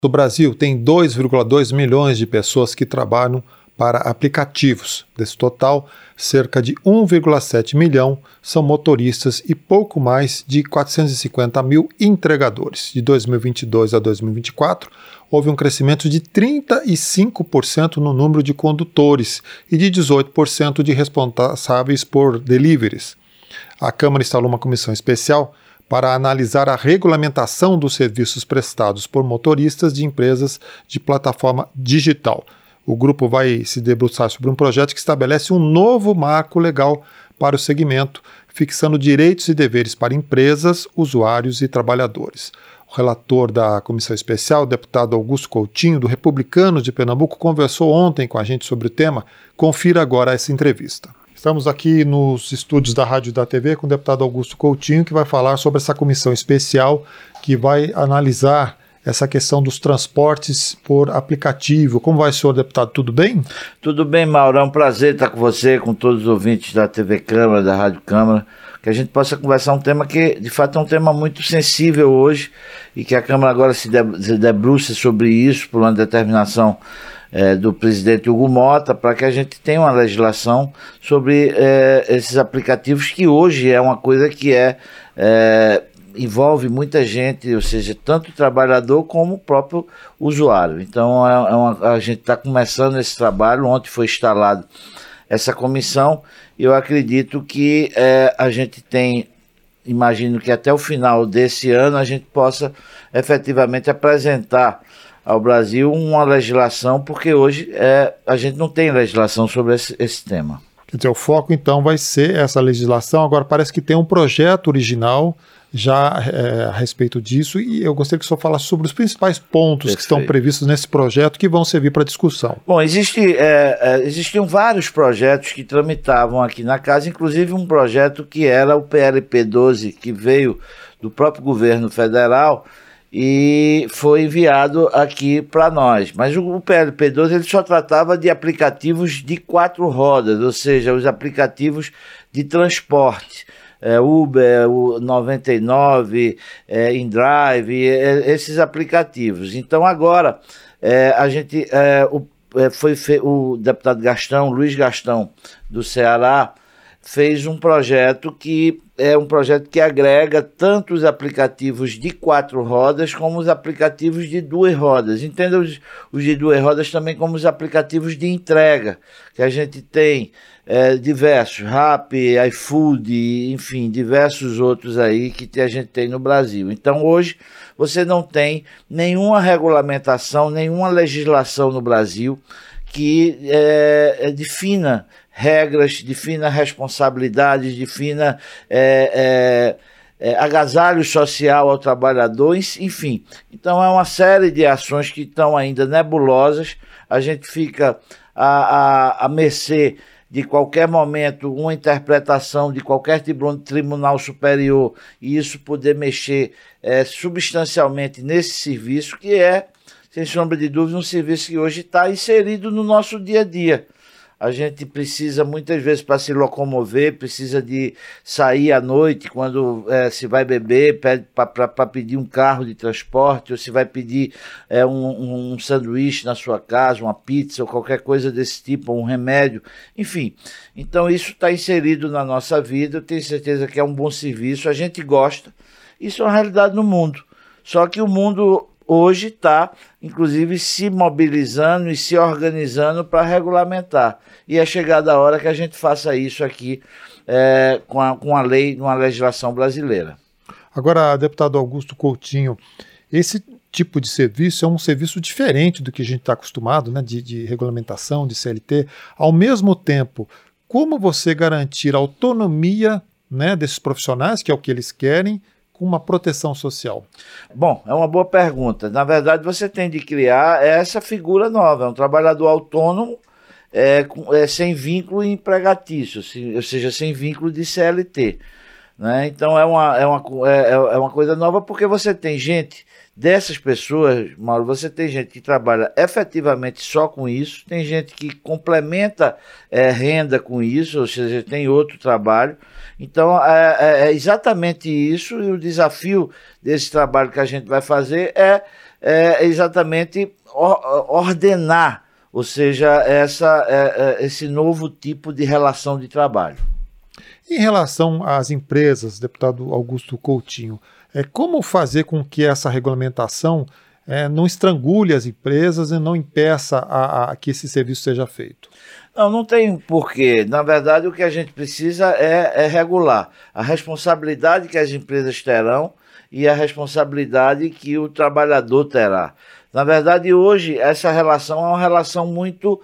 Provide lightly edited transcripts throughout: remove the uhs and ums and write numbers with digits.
No Brasil, tem 2,2 milhões de pessoas que trabalham para aplicativos. Desse total, cerca de 1,7 milhão são motoristas e pouco mais de 450 mil entregadores. De 2022 a 2024, houve um crescimento de 35% no número de condutores e de 18% de responsáveis por deliveries. A Câmara instalou uma comissão especial para analisar a regulamentação dos serviços prestados por motoristas de empresas de plataforma digital. O grupo vai se debruçar sobre um projeto que estabelece um novo marco legal para o segmento, fixando direitos e deveres para empresas, usuários e trabalhadores. O relator da comissão especial, o deputado Augusto Coutinho, do Republicanos de Pernambuco, conversou ontem com a gente sobre o tema. Confira agora essa entrevista. Estamos aqui nos estúdios da Rádio e da TV com o deputado Augusto Coutinho, que vai falar sobre essa comissão especial que vai analisar essa questão dos transportes por aplicativo. Como vai, senhor deputado? Tudo bem? Tudo bem, Mauro. É um prazer estar com você, com todos os ouvintes da TV Câmara, da Rádio Câmara, que a gente possa conversar um tema que, de fato, é um tema muito sensível hoje e que a Câmara agora se debruça sobre isso por uma determinação do presidente Hugo Mota, para que a gente tenha uma legislação sobre esses aplicativos, que hoje é uma coisa que envolve muita gente, ou seja, tanto o trabalhador como o próprio usuário. Então a gente está começando esse trabalho. Ontem foi instalada essa comissão e eu acredito que a gente imagino que até o final desse ano a gente possa efetivamente apresentar ao Brasil uma legislação, porque hoje a gente não tem legislação sobre esse tema. Quer dizer, o foco então vai ser essa legislação. Agora parece que tem um projeto original já a respeito disso, e eu gostaria que o senhor falasse sobre os principais pontos Perfeito. Que estão previstos nesse projeto que vão servir para discussão. Bom, existiam vários projetos que tramitavam aqui na casa, inclusive um projeto que era o PLP 12, que veio do próprio governo federal e foi enviado aqui para nós. Mas o PLP 12 ele só tratava de aplicativos de 4 rodas, ou seja, os aplicativos de transporte. Uber, o 99, InDrive, esses aplicativos. Então agora a gente o deputado Luiz Gastão do Ceará fez um projeto que é um projeto que agrega tanto os aplicativos de 4 rodas como os aplicativos de 2 rodas. Entenda os de 2 rodas também como os aplicativos de entrega, que a gente tem diversos, Rappi, iFood, enfim, diversos outros aí que a gente tem no Brasil. Então hoje você não tem nenhuma regulamentação, nenhuma legislação no Brasil que defina regras, defina responsabilidades, defina agasalho social ao trabalhador, enfim. Então é uma série de ações que estão ainda nebulosas. A gente fica à mercê de qualquer momento, uma interpretação de qualquer tribunal superior, e isso poder mexer substancialmente nesse serviço, que sem sombra de dúvida, um serviço que hoje está inserido no nosso dia a dia. A gente precisa, muitas vezes, para se locomover, precisa de sair à noite, quando se vai beber, pede para pedir um carro de transporte, ou se vai pedir um sanduíche na sua casa, uma pizza, ou qualquer coisa desse tipo, um remédio, enfim. Então isso está inserido na nossa vida, eu tenho certeza que é um bom serviço, a gente gosta, isso é uma realidade no mundo. Só que o mundo hoje está, inclusive, se mobilizando e se organizando para regulamentar. E é chegada a hora que a gente faça isso aqui com a lei, uma legislação brasileira. Agora, deputado Augusto Coutinho, esse tipo de serviço é um serviço diferente do que a gente está acostumado, né, de regulamentação, de CLT. Ao mesmo tempo, como você garantir a autonomia, né, desses profissionais, que é o que eles querem, com uma proteção social? Bom, é uma boa pergunta. Na verdade, você tem de criar essa figura nova, um trabalhador autônomo sem vínculo empregatício, ou seja, sem vínculo de CLT. Né? Então é uma coisa nova, porque você tem gente dessas pessoas, Mauro, você tem gente que trabalha efetivamente só com isso, tem gente que complementa renda com isso, ou seja, tem outro trabalho. Então é exatamente isso, e o desafio desse trabalho que a gente vai fazer é é exatamente ordenar, ou seja, esse novo tipo de relação de trabalho. Em relação às empresas, deputado Augusto Coutinho, como fazer com que essa regulamentação não estrangule as empresas e não impeça que esse serviço seja feito? Não tem porquê. Na verdade, o que a gente precisa é regular a responsabilidade que as empresas terão e a responsabilidade que o trabalhador terá. Na verdade, hoje, essa relação é uma relação muito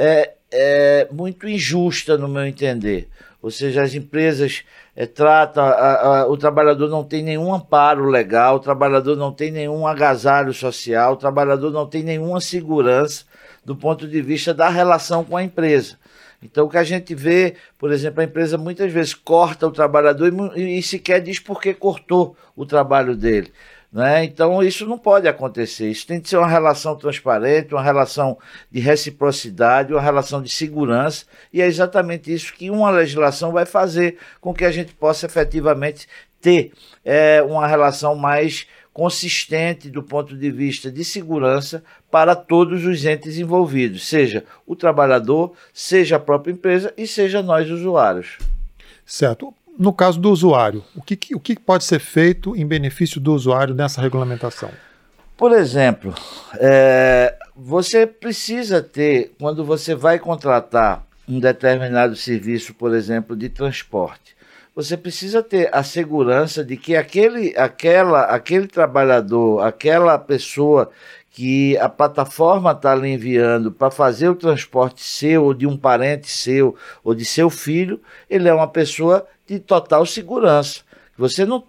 injusta, no meu entender. Ou seja, as empresas tratam, o trabalhador não tem nenhum amparo legal, o trabalhador não tem nenhum agasalho social, o trabalhador não tem nenhuma segurança do ponto de vista da relação com a empresa. Então, o que a gente vê, por exemplo, a empresa muitas vezes corta o trabalhador e sequer diz por que cortou o trabalho dele. Né? Então, isso não pode acontecer. Isso tem que ser uma relação transparente, uma relação de reciprocidade, uma relação de segurança, e é exatamente isso que uma legislação vai fazer com que a gente possa efetivamente ter uma relação mais consistente do ponto de vista de segurança para todos os entes envolvidos, seja o trabalhador, seja a própria empresa e seja nós usuários. Certo. No caso do usuário, o que pode ser feito em benefício do usuário nessa regulamentação? Por exemplo, você precisa ter, quando você vai contratar um determinado serviço, por exemplo, de transporte, você precisa ter a segurança de que aquele trabalhador, aquela pessoa que a plataforma está lhe enviando para fazer o transporte seu, ou de um parente seu, ou de seu filho, ele é uma pessoa de total segurança. Você não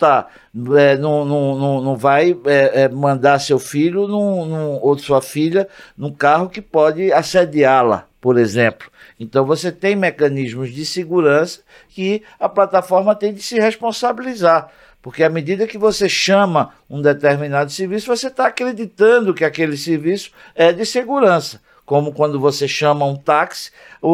vai mandar seu filho ou sua filha num carro que pode assediá-la, por exemplo. Então você tem mecanismos de segurança que a plataforma tem de se responsabilizar. Porque à medida que você chama um determinado serviço, você está acreditando que aquele serviço é de segurança. Como quando você chama um táxi,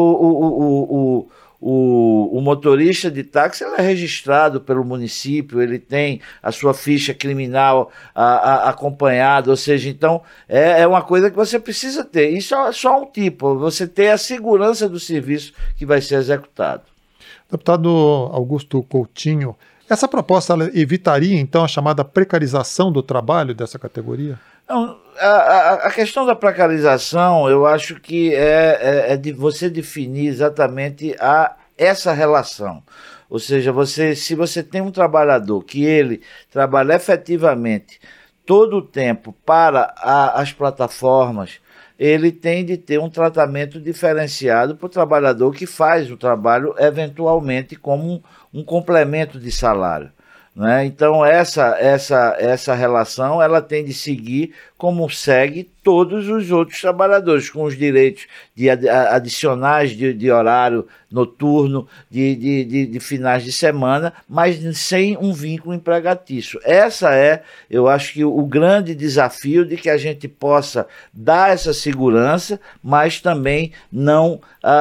o motorista de táxi ele é registrado pelo município, ele tem a sua ficha criminal acompanhada, ou seja, então é uma coisa que você precisa ter. Isso é só um tipo, você ter a segurança do serviço que vai ser executado. Deputado Augusto Coutinho, essa proposta ela evitaria, então, a chamada precarização do trabalho dessa categoria? Não, a questão da precarização, eu acho que é de você definir exatamente essa relação. Ou seja, se você tem um trabalhador que ele trabalha efetivamente todo o tempo para as plataformas, ele tem de ter um tratamento diferenciado para o trabalhador que faz o trabalho eventualmente como um complemento de salário. Né? Então essa relação ela tem de seguir como segue todos os outros trabalhadores, com os direitos adicionais de horário noturno, de finais de semana, mas sem um vínculo empregatício. Eu acho que o grande desafio de que a gente possa dar essa segurança, mas também não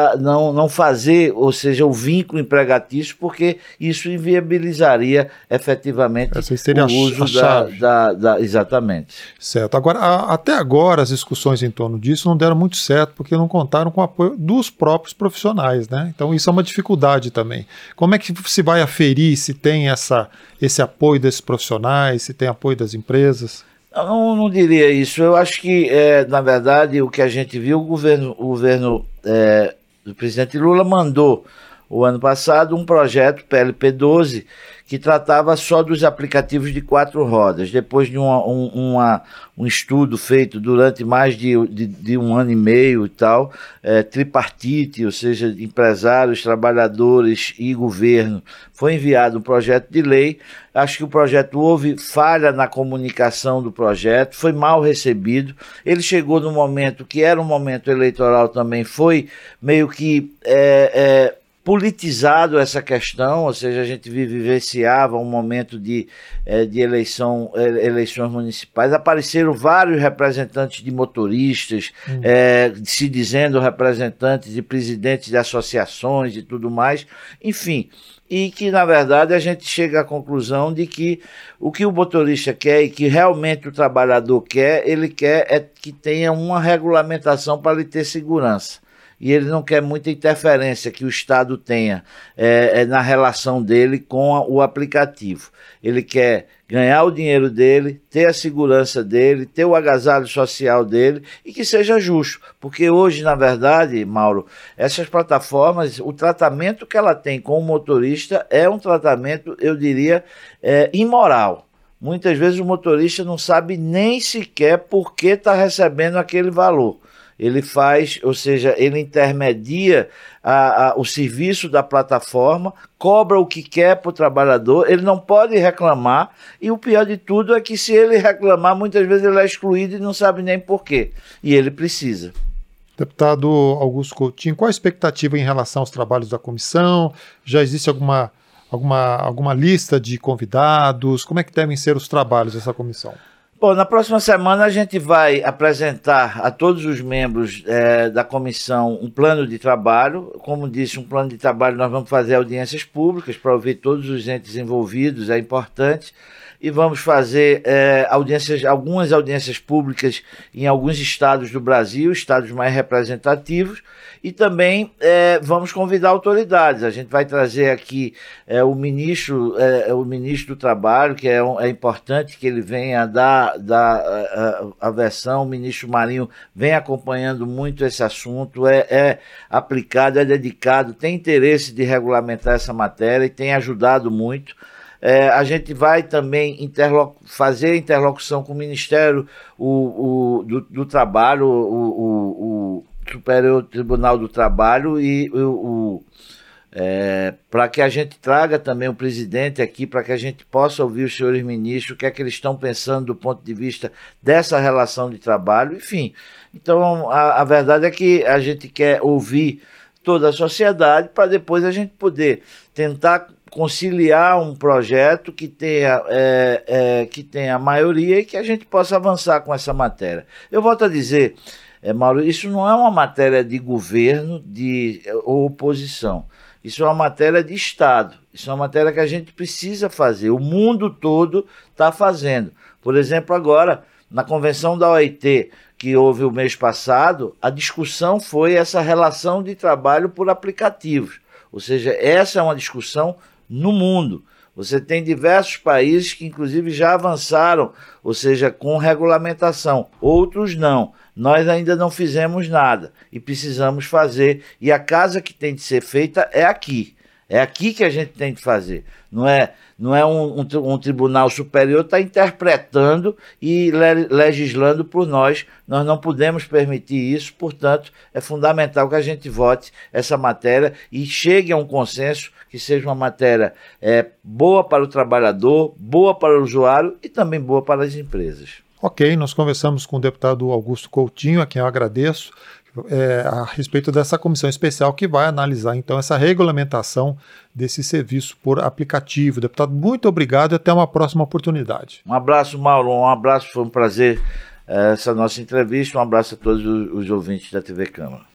fazer, ou seja, o vínculo empregatício, porque isso inviabilizaria efetivamente o uso exatamente. Certo. Agora, até agora as discussões em torno disso não deram muito certo, porque não contaram com o apoio dos próprios profissionais, né? Então isso é uma dificuldade também. Como é que se vai aferir se tem esse apoio desses profissionais, se tem apoio das empresas? Não diria isso. Eu acho que, na verdade, o que a gente viu, o governo do presidente Lula mandou o ano passado um projeto PLP 12 que tratava só dos aplicativos de 4 rodas. Depois de um estudo feito durante mais de 1 ano e meio e tal, tripartite, ou seja, empresários, trabalhadores e governo, foi enviado um projeto de lei. Acho que o projeto houve falha na comunicação do projeto, foi mal recebido. Ele chegou no momento que era um momento eleitoral também, foi meio que politizado essa questão, ou seja, a gente vivenciava um momento de eleições municipais, apareceram vários representantes de motoristas, se dizendo representantes de presidentes de associações e tudo mais, enfim, e que, na verdade, a gente chega à conclusão de que o que o motorista quer e que realmente o trabalhador quer, ele quer é que tenha uma regulamentação para ele ter segurança. E ele não quer muita interferência que o Estado tenha na relação dele com o aplicativo. Ele quer ganhar o dinheiro dele, ter a segurança dele, ter o agasalho social dele e que seja justo. Porque hoje, na verdade, Mauro, essas plataformas, o tratamento que ela tem com o motorista é um tratamento, eu diria, imoral. Muitas vezes o motorista não sabe nem sequer por que está recebendo aquele valor. Ele faz, ou seja, ele intermedia o serviço da plataforma, cobra o que quer para o trabalhador, ele não pode reclamar, e o pior de tudo é que se ele reclamar, muitas vezes ele é excluído e não sabe nem por quê, e ele precisa. Deputado Augusto Coutinho, qual a expectativa em relação aos trabalhos da comissão? Já existe alguma lista de convidados? Como é que devem ser os trabalhos dessa comissão? Bom, na próxima semana a gente vai apresentar a todos os membros da comissão um plano de trabalho. Como disse, um plano de trabalho, nós vamos fazer audiências públicas para ouvir todos os entes envolvidos, é importante. E vamos fazer algumas audiências públicas em alguns estados do Brasil, estados mais representativos, e também vamos convidar autoridades. A gente vai trazer aqui o ministro do Trabalho, que é importante que ele venha dar a versão. O ministro Marinho vem acompanhando muito esse assunto, é aplicado, é dedicado, tem interesse de regulamentar essa matéria e tem ajudado muito. A gente vai também fazer interlocução com o Ministério do Trabalho, o Superior Tribunal do Trabalho, e para que a gente traga também o presidente aqui, para que a gente possa ouvir os senhores ministros, o que é que eles estão pensando do ponto de vista dessa relação de trabalho, enfim. Então, a verdade é que a gente quer ouvir toda a sociedade para depois a gente poder tentar conciliar um projeto que tenha maioria e que a gente possa avançar com essa matéria. Eu volto a dizer, Mauro, isso não é uma matéria de governo ou oposição. Isso é uma matéria de Estado. Isso é uma matéria que a gente precisa fazer. O mundo todo está fazendo. Por exemplo, agora, na convenção da OIT, que houve o mês passado, a discussão foi essa relação de trabalho por aplicativos. Ou seja, essa é uma discussão no mundo. Você tem diversos países que inclusive já avançaram, ou seja, com regulamentação. Outros não. Nós ainda não fizemos nada e precisamos fazer. E a casa que tem de ser feita é aqui. É aqui que a gente tem de fazer. Não é um tribunal superior está interpretando e legislando por nós. Nós não podemos permitir isso, portanto, é fundamental que a gente vote essa matéria e chegue a um consenso que seja uma matéria boa para o trabalhador, boa para o usuário e também boa para as empresas. Ok, nós conversamos com o deputado Augusto Coutinho, a quem eu agradeço, a respeito dessa comissão especial que vai analisar, então, essa regulamentação desse serviço por aplicativo. Deputado, muito obrigado e até uma próxima oportunidade. Um abraço, Mauro, um abraço, foi um prazer essa nossa entrevista, um abraço a todos os ouvintes da TV Câmara.